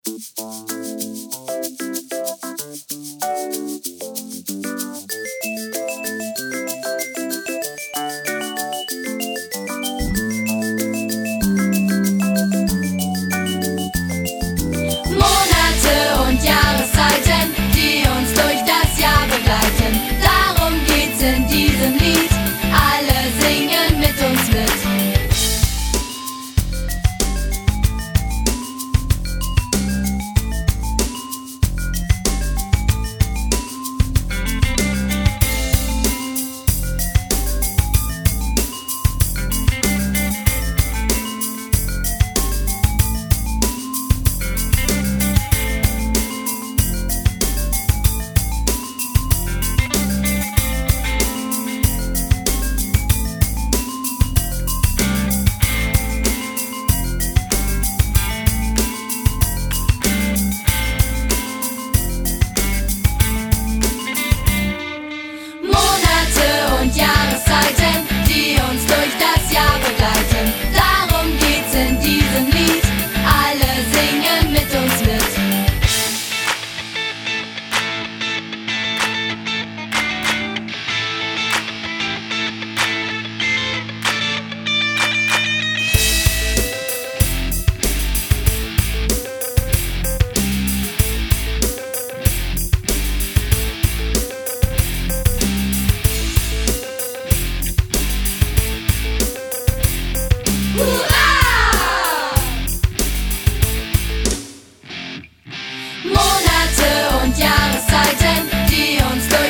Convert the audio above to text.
Monate und Jahreszeiten, die uns durch das Jahr begleiten. Darum geht's in diesem Lied, alle singen mit uns mit. Monate und Jahreszeiten, die uns durch das Jahr begleiten. Darum geht's in diesem Lied, alle singen mit uns mit. Monate und Jahreszeiten, die uns durch